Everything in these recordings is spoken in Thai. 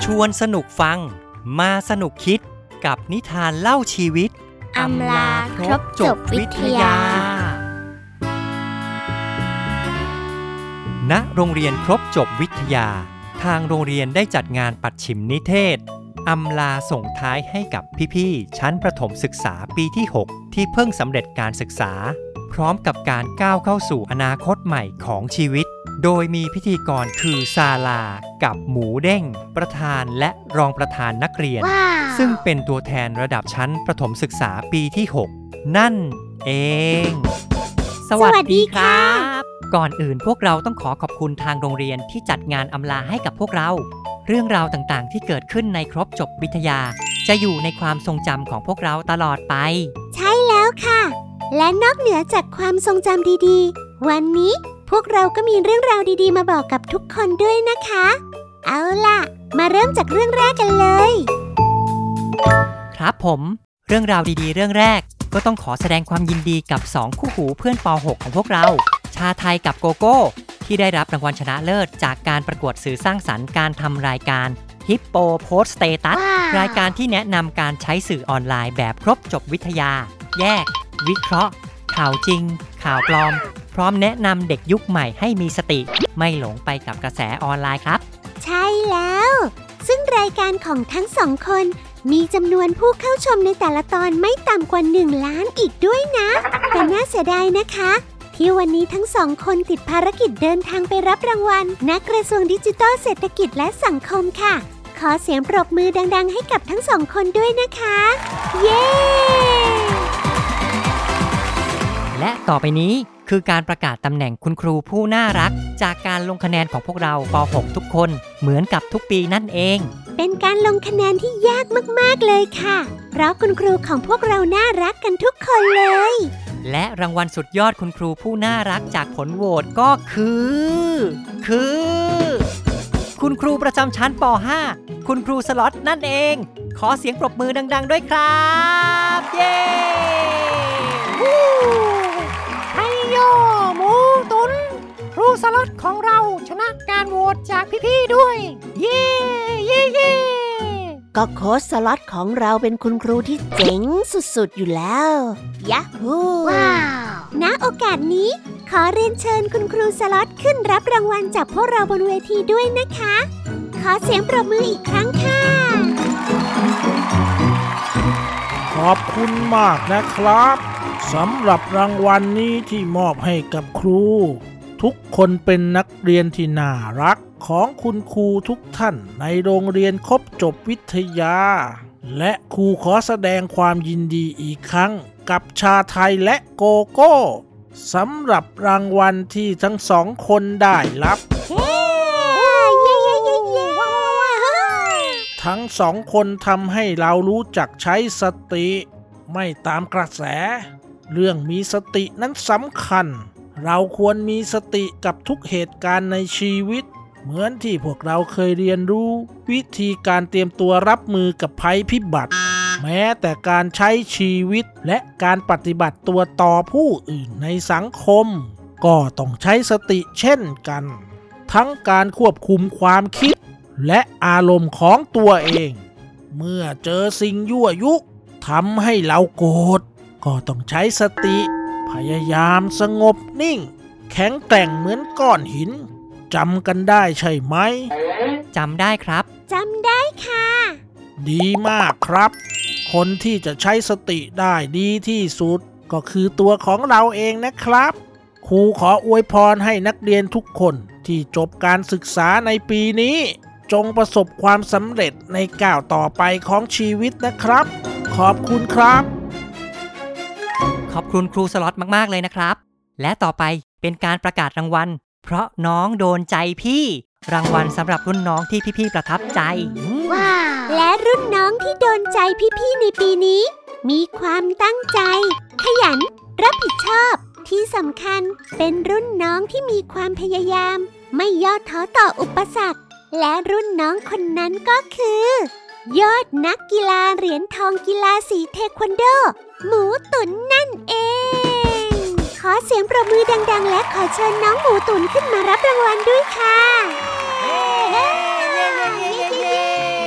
ชวนสนุกฟังมาสนุกคิดกับนิทานเล่าชีวิตอำลาครบจบวิทยาณโรงเรียนครบจบวิทยาทางโรงเรียนได้จัดงานปัดฉิมนิเทศอำลาส่งท้ายให้กับพี่ๆชั้นประถมศึกษาปีที่ 6 ที่เพิ่งสำเร็จการศึกษาพร้อมกับการก้าวเข้าสู่อนาคตใหม่ของชีวิตโดยมีพิธีกรคือซาลากับหมูเด้งประธานและรองประธานนักเรียน ซึ่งเป็นตัวแทนระดับชั้นประถมศึกษาปีที่ 6 นั่นเองสวัสดีครับก่อนอื่นพวกเราต้องขอบคุณทางโรงเรียนที่จัดงานอำลาให้กับพวกเราเรื่องราวต่างๆที่เกิดขึ้นในครบจบวิทยาจะอยู่ในความทรงจำของพวกเราตลอดไปใช่แล้วค่ะและนอกเหนือจากความทรงจำดีๆวันนี้พวกเราก็มีเรื่องราวดีๆมาบอกกับทุกคนด้วยนะคะเอาล่ะมาเริ่มจากเรื่องแรกกันเลยครับผมเรื่องราวดีๆเรื่องแรกก็ต้องขอแสดงความยินดีกับ2คู่หูเพื่อนป .6 ของพวกเราชาไทยกับโกโก้ที่ได้รับรางวัลชนะเลิศจากการประกวดสื่อสร้างสรรค์การทำรายการ Hippo Post Status รายการที่แนะนำการใช้สื่อออนไลน์แบบครบจบวิทยาแยกวิเคราะห์ข่าวจริงข่าวปลอมพร้อมแนะนำเด็กยุคใหม่ให้มีสติไม่หลงไปกับกระแสออนไลน์ครับใช่แล้วซึ่งรายการของทั้งสองคนมีจำนวนผู้เข้าชมในแต่ละตอนไม่ต่ำกว่า1 ล้านอีกด้วยนะแต่น่าเสียดายนะคะที่วันนี้ทั้งสองคนติดภารกิจเดินทางไปรับรางวัลณกระทรวงดิจิทัลเศรษฐกิจและสังคมค่ะขอเสียงปรบมือดังๆให้กับทั้งสองคนด้วยนะคะเย้และต่อไปนี้คือการประกาศตำแหน่งคุณครูผู้น่ารักจากการลงคะแนนของพวกเราป .6 ทุกคนเหมือนกับทุกปีนั่นเองเป็นการลงคะแนนที่ยากมากๆเลยค่ะเพราะคุณครูของพวกเราน่ารักกันทุกคนเลยและรางวัลสุดยอดคุณครูผู้น่ารักจากผลโหวตก็คือคุณครูประจำชั้นป .5 คุณครูสล็อตนั่นเองขอเสียงปรบมือดังๆด้วยครับเย้ไฮโยหมูตุนครูสล็อตของเราชนะการโหวตจากพี่ๆด้วยเย้เย้เย้ก็โค้ชสล็อตของเราเป็นคุณครูที่เจ๋งสุดๆอยู่แล้วยะฮูว้าวณโอกาสนี้ขอเรียนเชิญคุณครูสล็อตขึ้นรับรางวัลจากพวกเราบนเวทีด้วยนะคะขอเสียงปรบมืออีกครั้งค่ะขอบคุณมากนะครับสำหรับรางวัลนี้ที่มอบให้กับครูทุกคนเป็นนักเรียนที่น่ารักของคุณครูทุกท่านในโรงเรียนครบจบวิทยาและครูขอแสดงความยินดีอีกครั้งกับชาไทยและโกโก้สำหรับรางวัลที่ทั้งสองคนได้รับทั้งสองคนทำให้เรารู้จักใช้สติไม่ตามกระแสเรื่องมีสตินั้นสำคัญเราควรมีสติกับทุกเหตุการณ์ในชีวิตเหมือนที่พวกเราเคยเรียนรู้วิธีการเตรียมตัวรับมือกับภัยพิบัติแม้แต่การใช้ชีวิตและการปฏิบัติตัวต่อผู้อื่นในสังคมก็ต้องใช้สติเช่นกันทั้งการควบคุมความคิดและอารมณ์ของตัวเองเมื่อเจอสิ่งยั่วยุทำให้เราโกรธก็ต้องใช้สติพยายามสงบนิ่งแข็งแกร่งเหมือนก้อนหินจำกันได้ใช่ไหมจำได้ครับจำได้ค่ะดีมากครับคนที่จะใช้สติได้ดีที่สุดก็คือตัวของเราเองนะครับครูขออวยพรให้นักเรียนทุกคนที่จบการศึกษาในปีนี้จงประสบความสำเร็จในก้าวต่อไปของชีวิตนะครับขอบคุณครับขอบคุณครูสล็อตมากๆเลยนะครับและต่อไปเป็นการประกาศรางวัลเพราะน้องโดนใจพี่รางวัลสำหรับรุ่นน้องที่พี่ๆประทับใจว้าวและรุ่นน้องที่โดนใจพี่ๆในปีนี้มีความตั้งใจขยันรับผิดชอบที่สำคัญเป็นรุ่นน้องที่มีความพยายามไม่ย่อท้อต่ออุปสรรคและรุ่นน้องคนนั้นก็คือยอดนักกีฬาเหรียญทองกีฬาสีเทควันโดหมูตุ๋นนั่นเองขอเสียงปรบมือดังๆและขอเชิญน้องหมูตุ๋นขึ้นมารับรางวัลด้วยค่ะ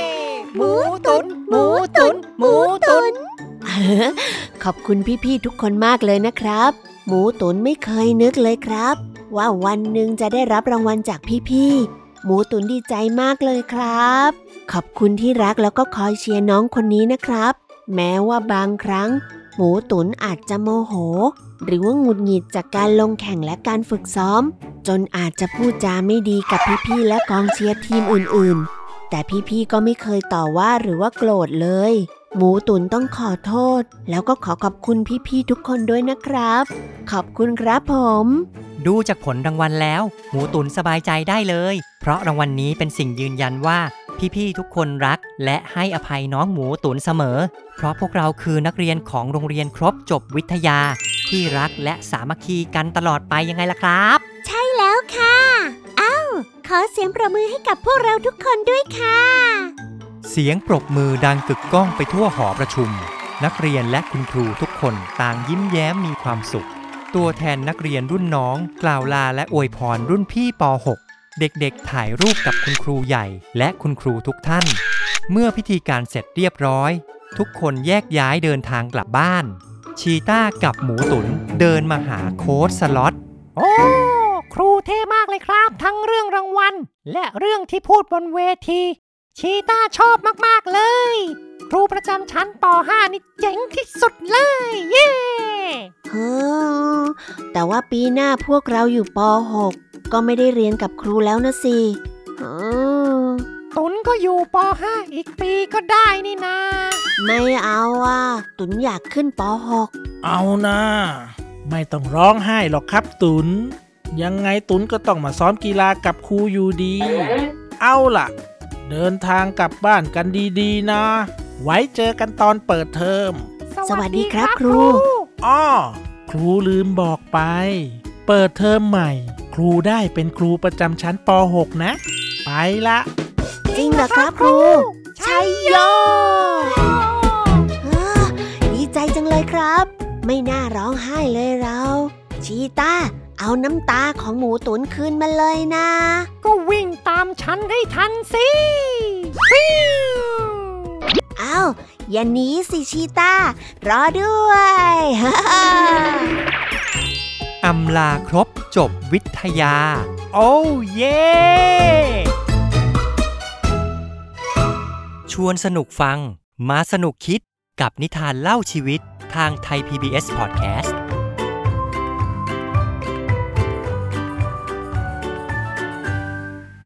ขอบคุณพี่ๆทุกคนมากเลยนะครับหมูตุ๋นไม่เคยนึกเลยครับว่าวันหนึ่งจะได้รับรางวัลจากพี่ๆหมูตุ๋นดีใจมากเลยครับขอบคุณที่รักแล้วก็คอยเชียร์น้องคนนี้นะครับแม้ว่าบางครั้งหมูตุ๋นอาจจะโมโหหรือว่าหงุดหงิดจากการลงแข่งและการฝึกซ้อมจนอาจจะพูดจาไม่ดีกับพี่ๆและกองเชียร์ทีมอื่นๆแต่พี่ๆก็ไม่เคยต่อว่าหรือว่าโกรธเลยหมูตุ๋นต้องขอโทษแล้วก็ขอขอบคุณพี่ๆทุกคนด้วยนะครับขอบคุณครับผมดูจากผลรางวัลแล้วหมูตุ๋นสบายใจได้เลยเพราะรางวัลนี้เป็นสิ่งยืนยันว่าพี่ๆทุกคนรักและให้อภัยน้องหมูตุ๋นเสมอเพราะพวกเราคือนักเรียนของโรงเรียนครบจบวิทยาที่รักและสามัคคีกันตลอดไปยังไงล่ะครับใช่แล้วค่ะขอเสียงปรบมือให้กับพวกเราทุกคนด้วยค่ะเสียงปรบมือดังกึกก้องไปทั่วหอประชุมนักเรียนและคุณครูทุกคนต่างยิ้มแย้มมีความสุขตัวแทนนักเรียนรุ่นน้องกล่าวลาและอวยพรรุ่นพี่ป .6 เด็กๆถ่ายรูปกับคุณครูใหญ่และคุณครูทุกท่านเมื่อพิธีการเสร็จเรียบร้อยทุกคนแยกย้ายเดินทางกลับบ้านชีต้ากับหมูตุ๋นเดินมาหาโค้ชสล็อตโอ้ครูเท่มากเลยครับทั้งเรื่องรางวัลและเรื่องที่พูดบนเวทีชีต้าชอบมากๆเลยครูประจำชั้นป .5 นี่เจ๋งที่สุดเลยเย้แต่ว่าปีหน้าพวกเราอยู่ป .6 ก็ไม่ได้เรียนกับครูแล้วนะสิตุนก็อยู่ป .5 อีกปีก็ได้นี่นาไม่เอาตุนอยากขึ้นป .6 เอานะไม่ต้องร้องไห้หรอกครับตุนยังไงตุนก็ต้องมาซ้อมกีฬากับครูอยู่ดีเอาล่ะเดินทางกลับบ้านกันดีๆนะไว้เจอกันตอนเปิดเทอมสวัสดีครับครูครูลืมบอกไปเปิดเทอมใหม่ครูได้เป็นครูประจำชั้นป .6 นะไปละจริงเหรอครับครูชัยโยดีใจจังเลยครับไม่น่าร้องไห้เลยเราชีต้าเอาน้ำตาของหมูตุ๋นคืนมาเลยนะก็วิ่งตามฉันให้ทันสิอย่าหนีสิชีต้ารอด้วยอำลาครบจบวิทยาโอ้เย่ชวนสนุกฟังมาสนุกคิดกับนิทานเล่าชีวิตทางไทย PBS Podcast